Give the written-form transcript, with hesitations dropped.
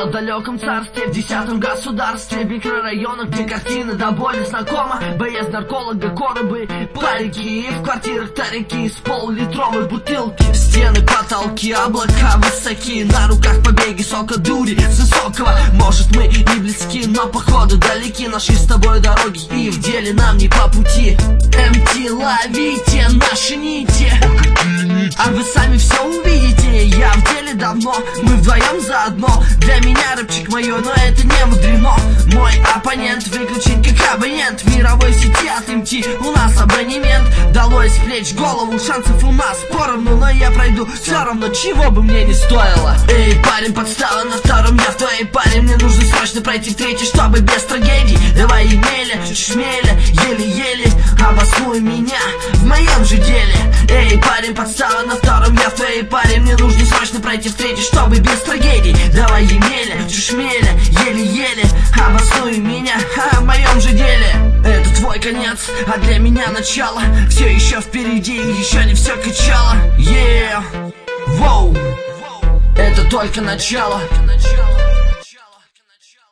о далеком царстве, в 10-м государстве, в микрорайонах, где картина до боли знакома. Боец нарколога, коробы, парики, в квартирах тарики с пол-литровой бутылки. Стены, потолки, облака высокие, на руках побеги сока дури с высокого. Может, мы не близки, но походу далеки наши с тобой дороги, и в деле нам не по пути. МТ, ловите наши нити, а вы сами все увидите. Я в деле давно, мы вдвоем заодно. Для меня рэпчик мое, но это не мудрено. Мой оппонент выключен как абонент в мировой сети от МТ. У нас абонемент, долой с плеч голову, шансов у нас поровну, но я пройду все равно, чего бы мне не стоило. Эй, парень, подстава на втором, я в твоей паре. Мне нужно срочно пройти в третий, чтобы без трагедий. Давай емеля, шмеля, еле-еле обоснуй меня в моем же деле. Эй, парень, подстава на втором, я в твоей паре. Мне нужно срочно пройти в третий, чтобы без трагедий. Давай емеля, шмеля, еле-еле обоснуй меня в моем же деле. Это твой конец, а для меня начало. Все еще впереди, еще не все качало. Yeah, воу, это только начало.